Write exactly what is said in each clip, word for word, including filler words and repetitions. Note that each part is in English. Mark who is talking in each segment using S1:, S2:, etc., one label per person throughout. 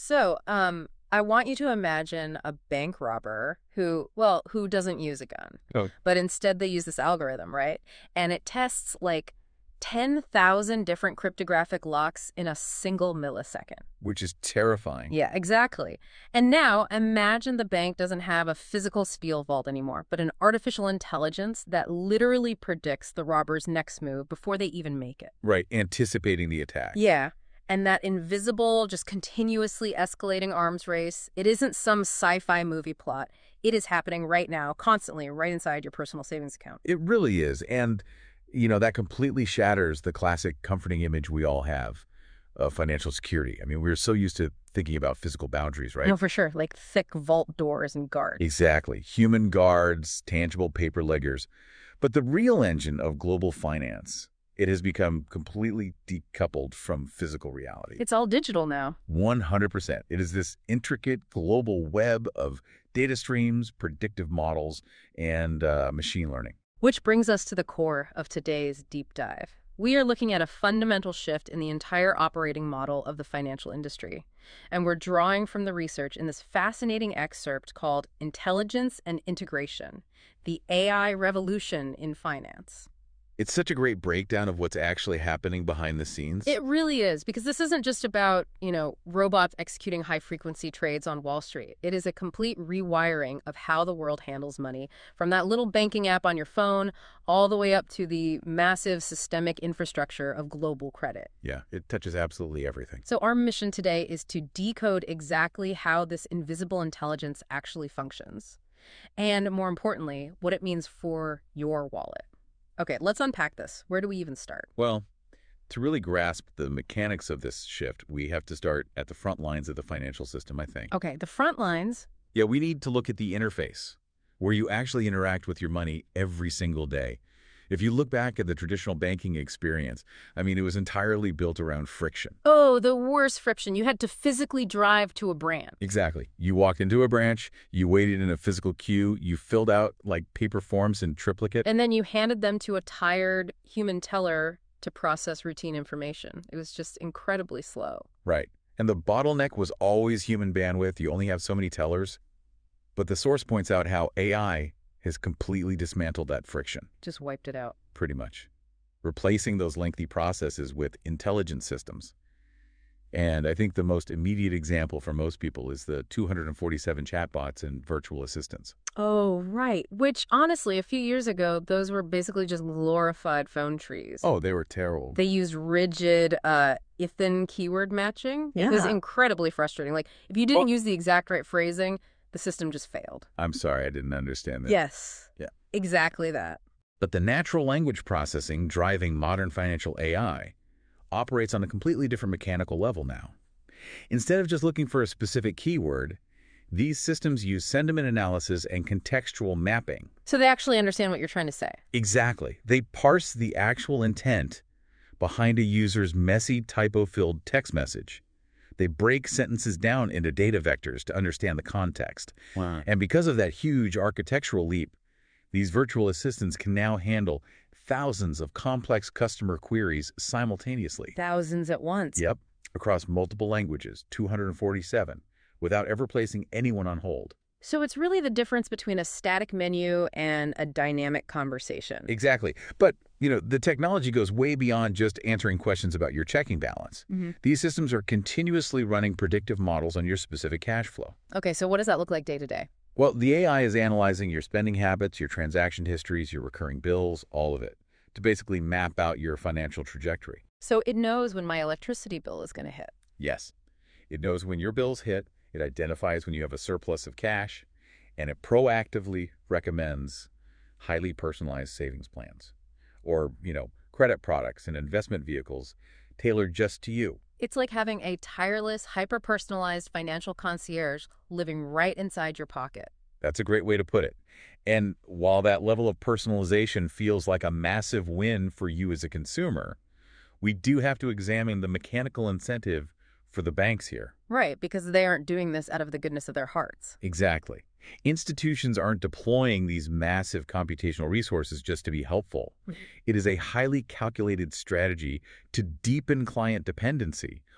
S1: So, um, I want you to imagine a bank robber who, well, who doesn't use a gun,
S2: Oh,
S1: but instead they use this algorithm, right? And it tests like ten thousand different cryptographic locks in a single millisecond.
S2: which is terrifying.
S1: Yeah, exactly. And now imagine the bank doesn't have a physical steel vault anymore, but an artificial intelligence that literally predicts the robber's next move before they even make it.
S2: Right, anticipating the attack.
S1: Yeah. And that invisible, just continuously escalating arms race, it isn't some sci-fi movie plot. It is happening right now, constantly, right inside your personal savings account.
S2: It really is. And, you know, that completely shatters the classic comforting image we all have of financial security. I mean, we're so used to thinking about physical boundaries, right?
S1: No, for sure. Like thick vault doors and guards.
S2: Exactly. Human guards, tangible paper ledgers. But the real engine of global finance, it has become completely decoupled from physical reality.
S1: It's all digital now.
S2: one hundred percent. It is this intricate global web of data streams, predictive models, and uh, machine learning.
S1: Which brings us to the core of today's deep dive. We are looking at a fundamental shift in the entire operating model of the financial industry. And we're drawing from the research in this fascinating excerpt called Intelligence and Integration, the A I Revolution in Finance.
S2: It's such a great breakdown of what's actually happening behind the scenes.
S1: It really is, because this isn't just about, you know, robots executing high-frequency trades on Wall Street. It is a complete rewiring of how the world handles money, from that little banking app on your phone all the way up to the massive systemic infrastructure of global credit.
S2: Yeah, it touches absolutely everything.
S1: So our mission today is to decode exactly how this invisible intelligence actually functions, and more importantly, what it means for your wallet. Okay, let's unpack this. Where do we even start?
S2: Well, to really grasp the mechanics of this shift, we have to start at the front lines of the financial system, I think.
S1: Okay, the front lines.
S2: Yeah, we need to look at the interface, where you actually interact with your money every single day. If you look back at the traditional banking experience, I mean, it was entirely built around friction.
S1: Oh, the worst friction. You had to physically drive to a branch.
S2: Exactly. You walked into a branch, you waited in a physical queue, you filled out like paper forms in triplicate.
S1: And then you handed them to a tired human teller to process routine information. It was just incredibly slow.
S2: Right. And the bottleneck was always human bandwidth. You only have so many tellers. But the source points out how A I has completely dismantled that friction.
S1: Just wiped it out.
S2: Pretty much. Replacing those lengthy processes with intelligent systems. And I think the most immediate example for most people is the two hundred forty-seven chatbots and virtual assistants.
S1: Oh, right. Which, honestly, a few years ago, those were basically just glorified phone trees.
S2: Oh, they were terrible.
S1: They used rigid uh, if-then keyword matching.
S3: Yeah.
S1: It was incredibly frustrating. Like, if you didn't use the exact right phrasing, the system just failed.
S2: I'm sorry, I didn't understand that.
S1: Yes.
S2: Yeah.
S1: Exactly that.
S2: But the natural language processing driving modern financial A I operates on a completely different mechanical level now. Instead of just looking for a specific keyword, these systems use sentiment analysis and contextual mapping.
S1: So they actually understand what you're trying to say.
S2: Exactly. They parse the actual intent behind a user's messy, typo-filled text message. They break sentences down into data vectors to understand the context.
S3: Wow.
S2: And because of that huge architectural leap, these virtual assistants can now handle thousands of complex customer queries simultaneously.
S1: Thousands at once.
S2: Yep, across multiple languages, two hundred forty-seven, without ever placing anyone on hold.
S1: So it's really the difference between a static menu and a dynamic conversation.
S2: Exactly. But, you know, the technology goes way beyond just answering questions about your checking balance.
S1: Mm-hmm.
S2: These systems are continuously running predictive models on your specific cash flow.
S1: Okay, so what does that look like day to day?
S2: Well, the A I is analyzing your spending habits, your transaction histories, your recurring bills, all of it, to basically map out your financial trajectory.
S1: So it knows when my electricity bill is going to hit.
S2: Yes. It knows when your bills hit, it identifies when you have a surplus of cash, and it proactively recommends highly personalized savings plans or, you know, credit products and investment vehicles tailored just to you.
S1: It's like having a tireless, hyper-personalized financial concierge living right inside your pocket.
S2: That's a great way to put it. And while that level of personalization feels like a massive win for you as a consumer, we do have to examine the mechanical incentive for the banks here.
S1: Right, because they aren't doing this out of the goodness of their hearts.
S2: Exactly. Institutions aren't deploying these massive computational resources just to be helpful. It is a highly calculated strategy to deepen client dependency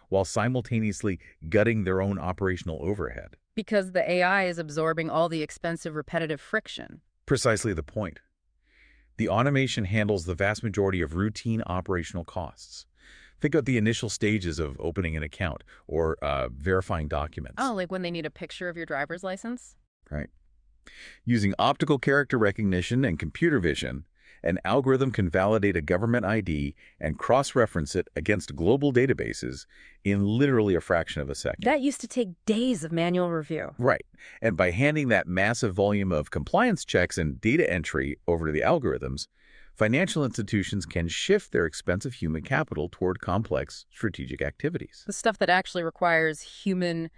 S2: while simultaneously gutting their own operational overhead.
S1: Because the A I is absorbing all the expensive repetitive friction.
S2: Precisely the point. The automation handles the vast majority of routine operational costs. Think of the initial stages of opening an account or uh, verifying documents.
S1: Oh, like when they need a picture of your driver's license?
S2: Right. Using optical character recognition and computer vision, an algorithm can validate a government I D and cross-reference it against global databases in literally a fraction of a second.
S1: That used to take days of manual review.
S2: Right. And by handing that massive volume of compliance checks and data entry over to the algorithms, financial institutions can shift their expensive human capital toward complex strategic activities.
S1: The stuff that actually requires human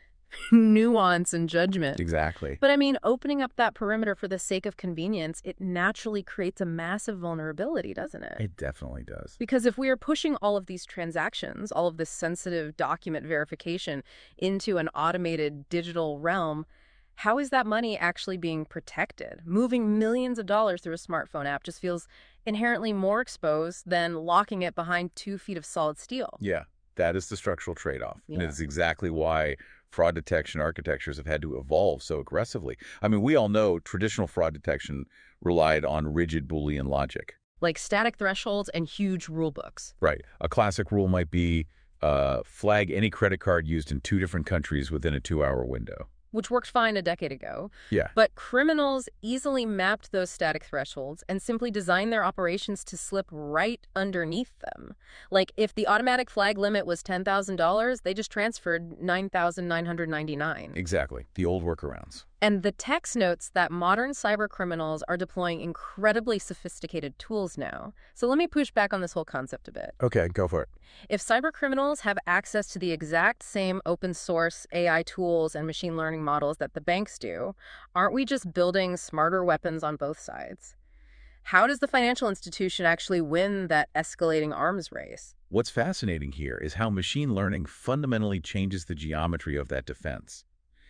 S1: nuance and judgment.
S2: Exactly.
S1: But I mean, opening up that perimeter for the sake of convenience, it naturally creates a massive vulnerability, doesn't it?
S2: It definitely does.
S1: Because if we are pushing all of these transactions, all of this sensitive document verification into an automated digital realm, how is that money actually being protected? Moving millions of dollars through a smartphone app just feels inherently more exposed than locking it behind two feet of solid steel.
S2: Yeah, that is the structural trade-off.
S1: Yeah.
S2: And it's exactly why fraud detection architectures have had to evolve so aggressively. I mean, we all know traditional fraud detection relied on rigid Boolean logic.
S1: Like static thresholds and huge rule books.
S2: Right. A classic rule might be uh, flag any credit card used in two different countries within a two-hour window.
S1: Which worked fine a decade ago.
S2: Yeah.
S1: But criminals easily mapped those static thresholds and simply designed their operations to slip right underneath them. Like, if the automatic flag limit was ten thousand dollars, they just transferred nine thousand nine hundred ninety-nine dollars.
S2: Exactly. The old workarounds.
S1: And the text notes that modern cyber criminals are deploying incredibly sophisticated tools now. So let me push back on this whole concept a bit.
S2: Okay, go for it.
S1: If cyber criminals have access to the exact same open source A I tools and machine learning models that the banks do, aren't we just building smarter weapons on both sides? How does the financial institution actually win that escalating arms race?
S2: What's fascinating here is how machine learning fundamentally changes the geometry of that defense.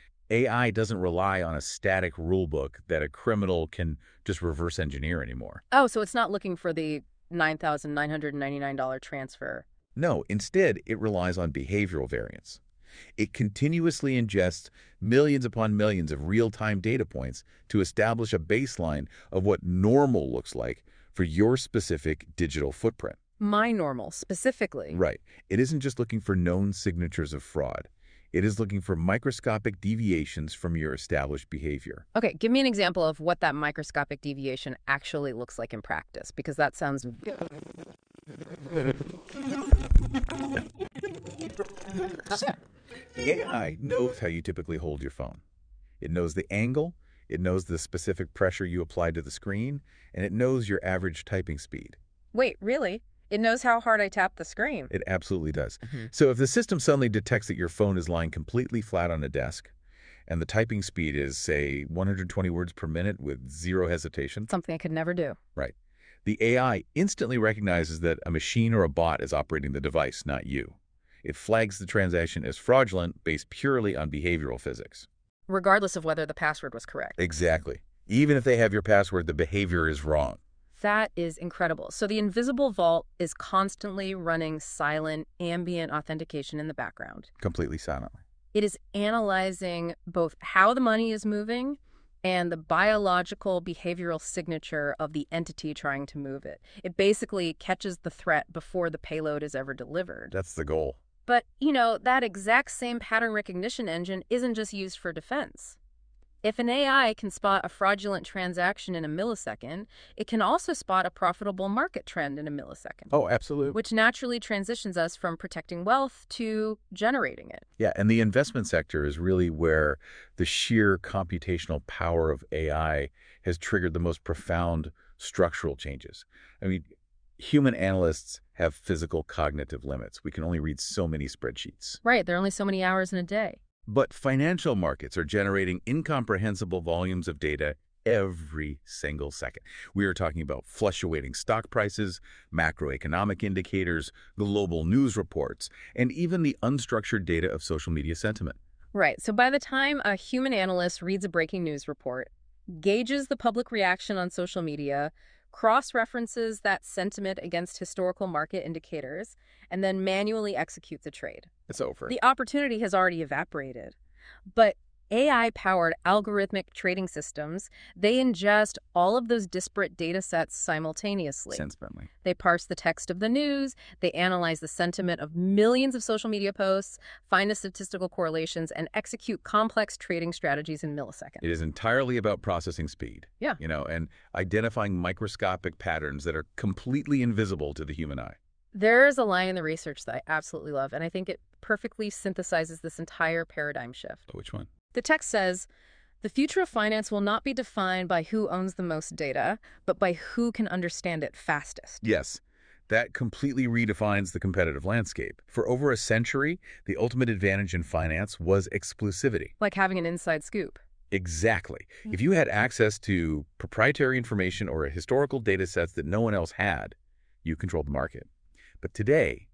S2: A I doesn't rely on a static rulebook that a criminal can just reverse engineer anymore.
S1: Oh, so it's not looking for the nine thousand nine hundred ninety-nine dollars transfer.
S2: No, instead, it relies on behavioral variance. It continuously ingests millions upon millions of real-time data points to establish a baseline of what normal looks like for your specific digital footprint.
S1: My normal, specifically.
S2: Right. It isn't just looking for known signatures of fraud. It is looking for microscopic deviations from your established behavior.
S1: Okay, give me an example of what that microscopic deviation actually looks like in practice, because that sounds...
S2: The A I knows how you typically hold your phone. It knows the angle, it knows the specific pressure you apply to the screen, and it knows your average typing speed.
S1: Wait, really? It knows how hard I tap the screen.
S2: It absolutely does.
S1: Mm-hmm.
S2: So if the system suddenly detects that your phone is lying completely flat on a desk, and the typing speed is, say, one hundred twenty words per minute with zero hesitation.
S1: Something I could never do.
S2: Right. The A I instantly recognizes that a machine or a bot is operating the device, not you. It flags the transaction as fraudulent based purely on behavioral physics.
S1: Regardless of whether the password was correct.
S2: Exactly. Even if they have your password, the behavior is wrong.
S1: That is incredible. So the invisible vault is constantly running silent, ambient authentication in the background.
S2: Completely silently.
S1: It is analyzing both how the money is moving and the biological behavioral signature of the entity trying to move it. It basically catches the threat before the payload is ever delivered.
S2: That's the goal.
S1: But, you know, that exact same pattern recognition engine isn't just used for defense. If an A I can spot a fraudulent transaction in a millisecond, it can also spot a profitable market trend in a millisecond.
S2: Oh, absolutely.
S1: Which naturally transitions us from protecting wealth to generating it.
S2: Yeah, and the investment sector is really where the sheer computational power of A I has triggered the most profound structural changes. I mean, human analysts have physical cognitive limits. We can only read so many spreadsheets.
S1: Right, there are only so many hours in a day.
S2: But financial markets are generating incomprehensible volumes of data every single second. We are talking about fluctuating stock prices, macroeconomic indicators, global news reports, and even the unstructured data of social media sentiment.
S1: Right, so by the time a human analyst reads a breaking news report, gauges the public reaction on social media, cross-references that sentiment against historical market indicators, and then manually executes a trade.
S2: It's over.
S1: The opportunity has already evaporated. But A I-powered algorithmic trading systems, they ingest all of those disparate data sets simultaneously.
S2: Sensibly.
S1: They parse the text of the news, they analyze the sentiment of millions of social media posts, find the statistical correlations, and execute complex trading strategies in milliseconds.
S2: It is entirely about processing speed.
S1: Yeah.
S2: You know, and identifying microscopic patterns that are completely invisible to the human eye.
S1: There's a line in the research that I absolutely love, and I think it perfectly synthesizes this entire paradigm shift.
S2: Which one?
S1: The text says, the future of finance will not be defined by who owns the most data, but by who can understand it fastest.
S2: Yes, that completely redefines the competitive landscape. For over a century, the ultimate advantage in finance was exclusivity.
S1: Like having an inside scoop.
S2: Exactly. If you had access to proprietary information or historical data sets that no one else had, you controlled the market. But today,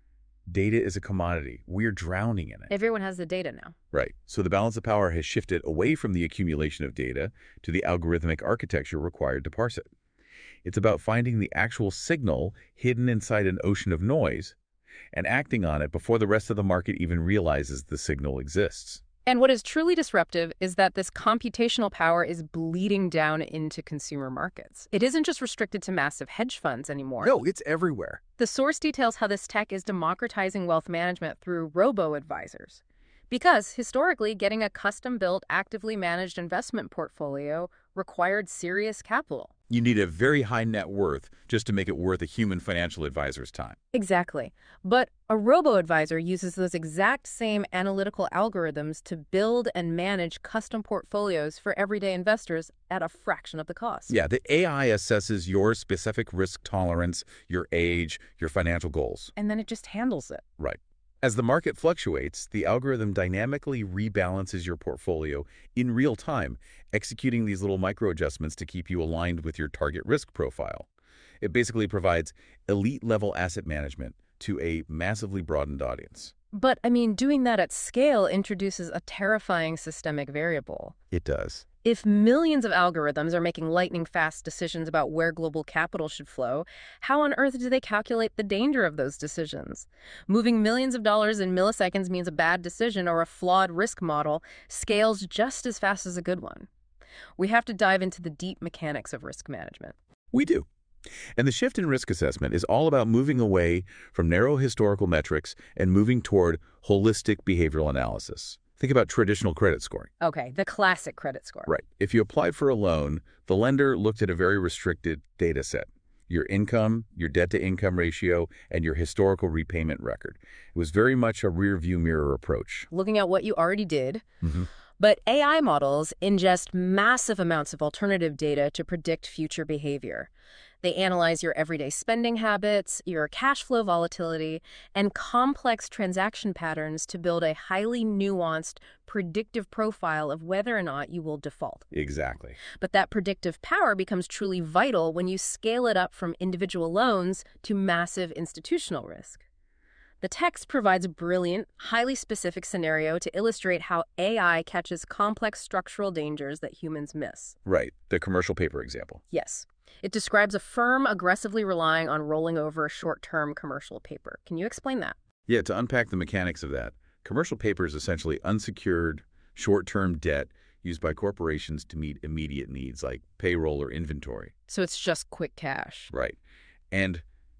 S2: data is a commodity. We're drowning in it.
S1: Everyone has the data now.
S2: Right. So the balance of power has shifted away from the accumulation of data to the algorithmic architecture required to parse it. It's about finding the actual signal hidden inside an ocean of noise and acting on it before the rest of the market even realizes the signal exists.
S1: And what is truly disruptive is that this computational power is bleeding down into consumer markets. It isn't just restricted to massive hedge funds anymore.
S2: No, it's everywhere.
S1: The source details how this tech is democratizing wealth management through robo-advisors. Because, historically, getting a custom-built, actively managed investment portfolio required serious capital.
S2: You need a very high net worth just to make it worth a human financial advisor's time.
S1: Exactly. But a robo-advisor uses those exact same analytical algorithms to build and manage custom portfolios for everyday investors at a fraction of the cost.
S2: Yeah, the A I assesses your specific risk tolerance, your age, your financial goals.
S1: And then it just handles it.
S2: Right. As the market fluctuates, the algorithm dynamically rebalances your portfolio in real time, executing these little micro adjustments to keep you aligned with your target risk profile. It basically provides elite-level asset management to a massively broadened audience.
S1: But, I mean, doing that at scale introduces a terrifying systemic variable.
S2: It does.
S1: If millions of algorithms are making lightning-fast decisions about where global capital should flow, how on earth do they calculate the danger of those decisions? Moving millions of dollars in milliseconds means a bad decision or a flawed risk model scales just as fast as a good one. We have to dive into the deep mechanics of risk management.
S2: We do. And the shift in risk assessment is all about moving away from narrow historical metrics and moving toward holistic behavioral analysis. Think about traditional credit scoring.
S1: Okay, the classic credit score.
S2: Right. If you applied for a loan, the lender looked at a very restricted data set. Your income, your debt-to-income ratio, and your historical repayment record. It was very much a rear-view mirror approach.
S1: Looking at what you already did.
S2: Mm-hmm.
S1: But A I models ingest massive amounts of alternative data to predict future behavior. They analyze your everyday spending habits, your cash flow volatility, and complex transaction patterns to build a highly nuanced, predictive profile of whether or not you will default.
S2: Exactly.
S1: But that predictive power becomes truly vital when you scale it up from individual loans to massive institutional risk. The text provides a brilliant, highly specific scenario to illustrate how A I catches complex structural dangers that humans miss.
S2: Right. The commercial paper example.
S1: Yes. It describes a firm aggressively relying on rolling over short-term commercial paper. Can you explain that?
S2: Yeah, to unpack the mechanics of that, commercial paper is essentially unsecured, short-term debt used by corporations to meet immediate needs like payroll or inventory.
S1: So it's just quick cash.
S2: Right. And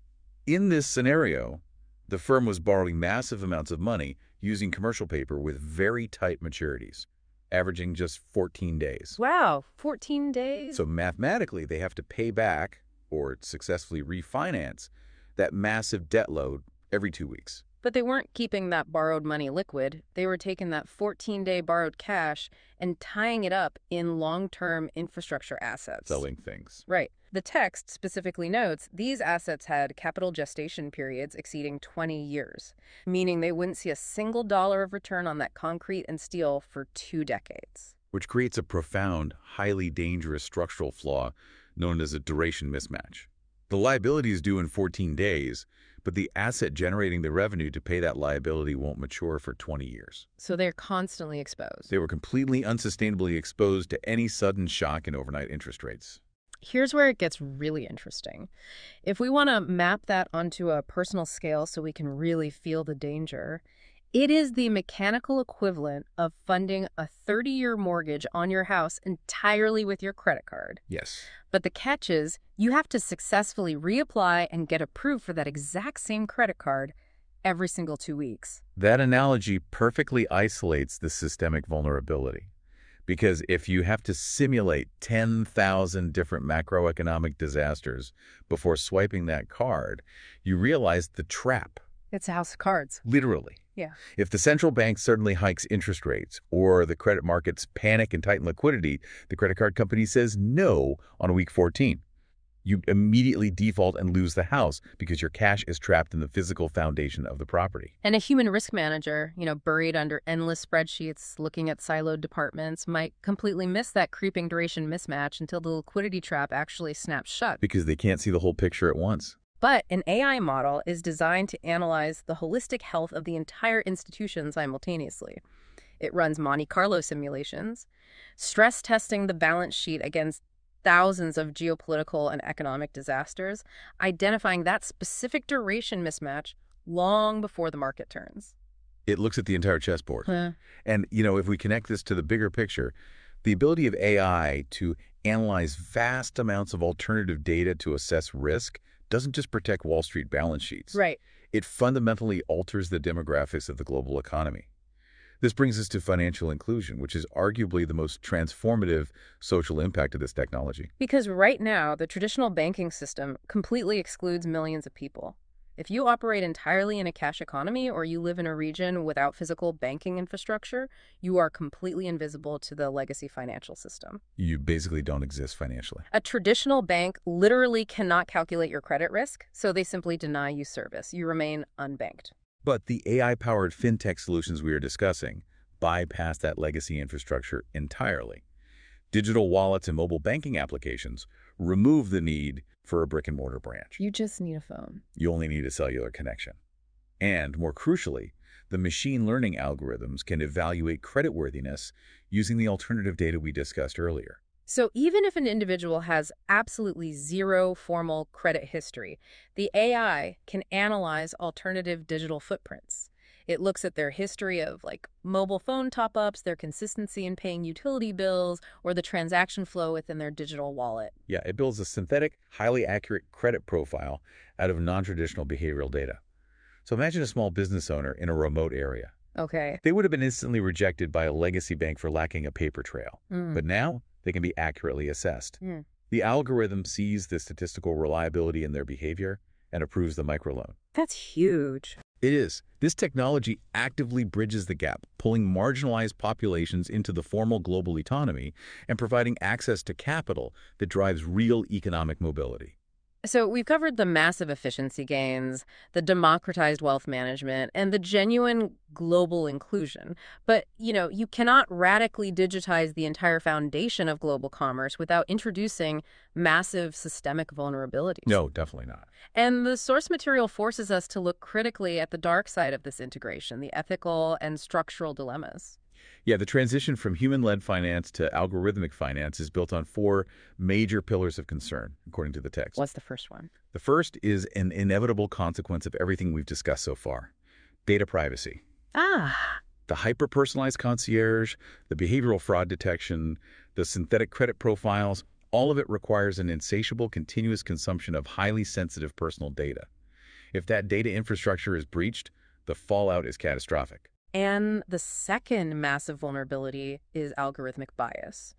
S2: in this scenario, the firm was borrowing massive amounts of money using commercial paper with very tight maturities, averaging just fourteen days.
S1: Wow, fourteen days?
S2: So mathematically, they have to pay back or successfully refinance that massive debt load every two weeks.
S1: But they weren't keeping that borrowed money liquid. They were taking that fourteen-day borrowed cash and tying it up in long-term infrastructure assets.
S2: Selling things.
S1: Right. The text specifically notes these assets had capital gestation periods exceeding twenty years, meaning they wouldn't see a single dollar of return on that concrete and steel for two decades.
S2: Which creates a profound, highly dangerous structural flaw known as a duration mismatch. The liability is due in fourteen days, but the asset generating the revenue to pay that liability won't mature for twenty years.
S1: So they're constantly exposed.
S2: They were completely unsustainably exposed to any sudden shock in overnight interest rates.
S1: Here's where it gets really interesting. If we want to map that onto a personal scale so we can really feel the danger, it is the mechanical equivalent of funding a thirty-year mortgage on your house entirely with your credit card.
S2: Yes.
S1: But the catch is, you have to successfully reapply and get approved for that exact same credit card every single two weeks.
S2: That analogy perfectly isolates the systemic vulnerability. Because if you have to simulate ten thousand different macroeconomic disasters before swiping that card, you realize the trap.
S1: It's a house of cards.
S2: Literally.
S1: Yeah.
S2: If the central bank suddenly hikes interest rates or the credit markets panic and tighten liquidity, the credit card company says no on week fourteen. You immediately default and lose the house because your cash is trapped in the physical foundation of the property.
S1: And a human risk manager, you know, buried under endless spreadsheets, looking at siloed departments, might completely miss that creeping duration mismatch until the liquidity trap actually snaps shut.
S2: Because they can't see the whole picture at once.
S1: But an A I model is designed to analyze the holistic health of the entire institution simultaneously. It runs Monte Carlo simulations, stress testing the balance sheet against thousands of geopolitical and economic disasters, identifying that specific duration mismatch long before the market turns.
S2: It looks at the entire chessboard.
S1: Huh.
S2: And, you know, if we connect this to the bigger picture, the ability of A I to analyze vast amounts of alternative data to assess risk doesn't just protect Wall Street balance sheets.
S1: Right.
S2: It fundamentally alters the demographics of the global economy. This brings us to financial inclusion, which is arguably the most transformative social impact of this technology.
S1: Because right now, the traditional banking system completely excludes millions of people. If you operate entirely in a cash economy or you live in a region without physical banking infrastructure, you are completely invisible to the legacy financial system.
S2: You basically don't exist financially.
S1: A traditional bank literally cannot calculate your credit risk, so they simply deny you service. You remain unbanked.
S2: But the A I-powered fintech solutions we are discussing bypass that legacy infrastructure entirely. Digital wallets and mobile banking applications remove the need for a brick-and-mortar branch.
S1: You just need a phone.
S2: You only need a cellular connection. And, more crucially, the machine learning algorithms can evaluate creditworthiness using the alternative data we discussed earlier.
S1: So even if an individual has absolutely zero formal credit history, the A I can analyze alternative digital footprints. It looks at their history of like mobile phone top-ups, their consistency in paying utility bills, or the transaction flow within their digital wallet.
S2: Yeah, it builds a synthetic, highly accurate credit profile out of non-traditional behavioral data. So imagine a small business owner in a remote area.
S1: Okay.
S2: They would have been instantly rejected by a legacy bank for lacking a paper trail.
S1: Mm.
S2: But now, they can be accurately assessed.
S1: Mm.
S2: The algorithm sees the statistical reliability in their behavior and approves the microloan.
S1: That's huge.
S2: It is. This technology actively bridges the gap, pulling marginalized populations into the formal global economy and providing access to capital that drives real economic mobility.
S1: So we've covered the massive efficiency gains, the democratized wealth management, and the genuine global inclusion. But, you know, you cannot radically digitize the entire foundation of global commerce without introducing massive systemic vulnerabilities.
S2: No, definitely not.
S1: And the source material forces us to look critically at the dark side of this integration, the ethical and structural dilemmas.
S2: Yeah, the transition from human-led finance to algorithmic finance is built on four major pillars of concern, according to the text.
S1: What's the first one?
S2: The first is an inevitable consequence of everything we've discussed so far: data privacy.
S1: Ah.
S2: The hyper-personalized concierge, the behavioral fraud detection, the synthetic credit profiles, all of it requires an insatiable, continuous consumption of highly sensitive personal data. If that data infrastructure is breached, the fallout is catastrophic.
S1: And the second massive vulnerability is algorithmic bias.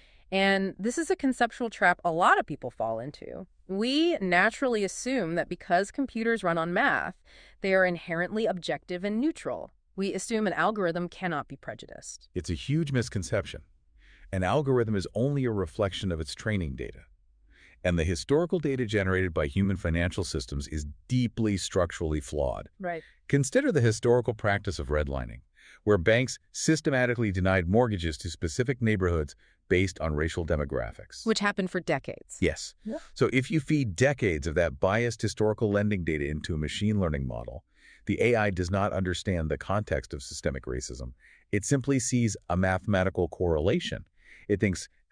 S1: And this is a conceptual trap a lot of people fall into. We naturally assume that because computers run on math, they are inherently objective and neutral. We assume an algorithm cannot be prejudiced.
S2: It's a huge misconception. An algorithm is only a reflection of its training data. And the historical data generated by human financial systems is deeply structurally flawed.
S1: Right.
S2: Consider the historical practice of redlining, where banks systematically denied mortgages to specific neighborhoods based on racial demographics.
S1: Which happened for decades.
S2: Yes.
S1: Yeah.
S2: So if you feed decades of that biased historical lending data into a machine learning model, the A I does not understand the context of systemic racism. It simply sees a mathematical correlation. It thinks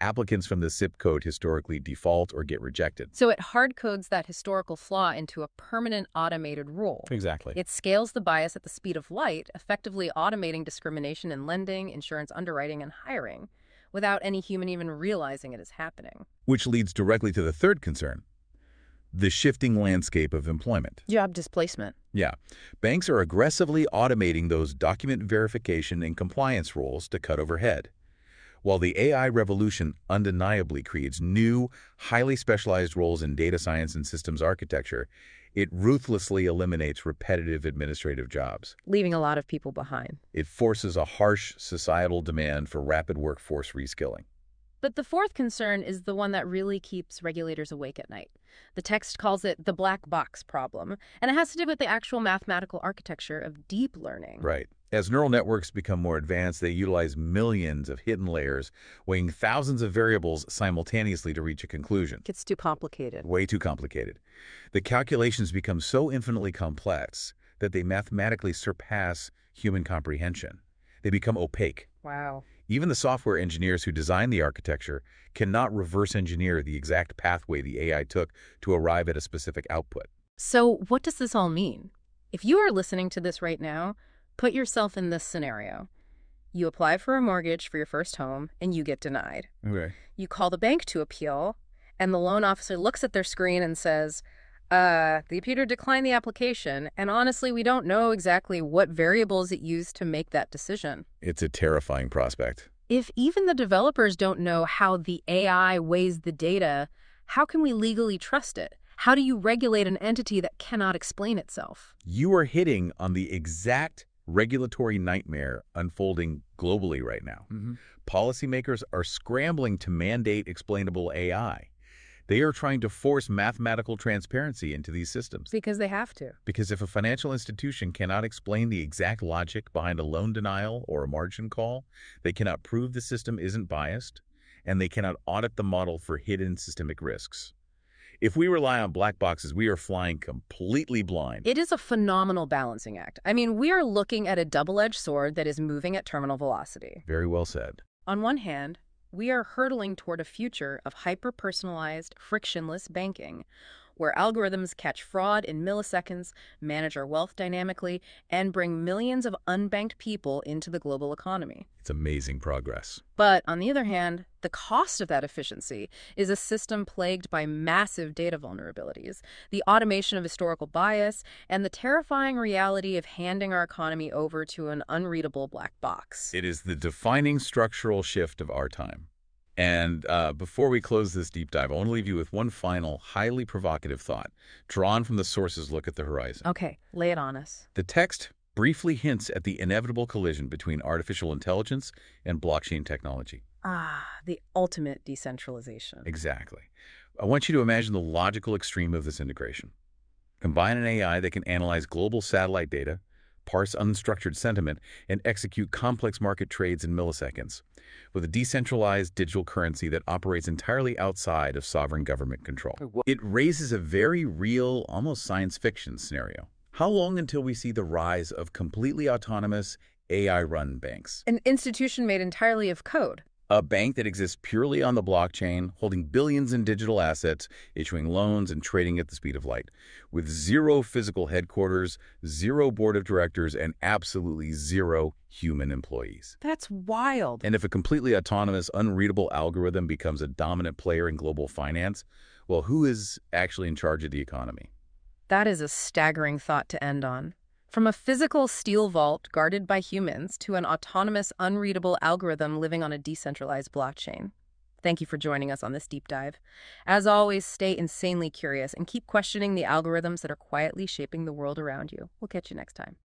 S2: applicants from the zip code historically default or get rejected.
S1: So it hard codes that historical flaw into a permanent automated rule.
S2: Exactly.
S1: It scales the bias at the speed of light, effectively automating discrimination in lending, insurance underwriting, and hiring, without any human even realizing it is happening.
S2: Which leads directly to the third concern, the shifting landscape of employment.
S1: Job displacement.
S2: Yeah. Banks are aggressively automating those document verification and compliance roles to cut overhead. While the A I revolution undeniably creates new, highly specialized roles in data science and systems architecture, it ruthlessly eliminates repetitive administrative jobs,
S1: Leaving a lot of people behind.
S2: It forces a harsh societal demand for rapid workforce reskilling.
S1: But the fourth concern is the one that really keeps regulators awake at night. The text calls it the black box problem, and it has to do with the actual mathematical architecture of deep learning.
S2: Right. As neural networks become more advanced, they utilize millions of hidden layers, weighing thousands of variables simultaneously to reach a conclusion.
S1: It gets too complicated.
S2: Way too complicated. The calculations become so infinitely complex that they mathematically surpass human comprehension. They become opaque.
S1: Wow.
S2: Even the software engineers who design the architecture cannot reverse engineer the exact pathway the A I took to arrive at a specific output.
S1: So what does this all mean? If you are listening to this right now, put yourself in this scenario. You apply for a mortgage for your first home, and you get denied.
S2: Okay.
S1: You call the bank to appeal, and the loan officer looks at their screen and says, uh, the appealer declined the application, and honestly, we don't know exactly what variables it used to make that decision.
S2: It's a terrifying prospect.
S1: If even the developers don't know how the A I weighs the data, how can we legally trust it? How do you regulate an entity that cannot explain itself?
S2: You are hitting on the exact regulatory nightmare unfolding globally right now.
S1: Mm-hmm.
S2: Policymakers are scrambling to mandate explainable A I. They are trying to force mathematical transparency into these systems.
S1: Because they have to.
S2: Because if a financial institution cannot explain the exact logic behind a loan denial or a margin call, they cannot prove the system isn't biased, and they cannot audit the model for hidden systemic risks. If we rely on black boxes, we are flying completely blind.
S1: It is a phenomenal balancing act. I mean, we are looking at a double-edged sword that is moving at terminal velocity.
S2: Very well said.
S1: On one hand, we are hurtling toward a future of hyper-personalized, frictionless banking, where algorithms catch fraud in milliseconds, manage our wealth dynamically, and bring millions of unbanked people into the global economy.
S2: It's amazing progress.
S1: But on the other hand, the cost of that efficiency is a system plagued by massive data vulnerabilities, the automation of historical bias, and the terrifying reality of handing our economy over to an unreadable black box.
S2: It is the defining structural shift of our time. And uh, before we close this deep dive, I want to leave you with one final, highly provocative thought, drawn from the source's look at the horizon.
S1: Okay, lay it on us.
S2: The text briefly hints at the inevitable collision between artificial intelligence and blockchain technology.
S1: Ah, the ultimate decentralization.
S2: Exactly. I want you to imagine the logical extreme of this integration. Combine an A I that can analyze global satellite data, parse unstructured sentiment, and execute complex market trades in milliseconds, with a decentralized digital currency that operates entirely outside of sovereign government control. It raises a very real, almost science fiction scenario. How long until we see the rise of completely autonomous A I-run banks?
S1: An institution made entirely of code.
S2: A bank that exists purely on the blockchain, holding billions in digital assets, issuing loans and trading at the speed of light, with zero physical headquarters, zero board of directors, and absolutely zero human employees.
S1: That's wild.
S2: And if a completely autonomous, unreadable algorithm becomes a dominant player in global finance, well, who is actually in charge of the economy?
S1: That is a staggering thought to end on. From a physical steel vault guarded by humans to an autonomous, unreadable algorithm living on a decentralized blockchain. Thank you for joining us on this deep dive. As always, stay insanely curious and keep questioning the algorithms that are quietly shaping the world around you. We'll catch you next time.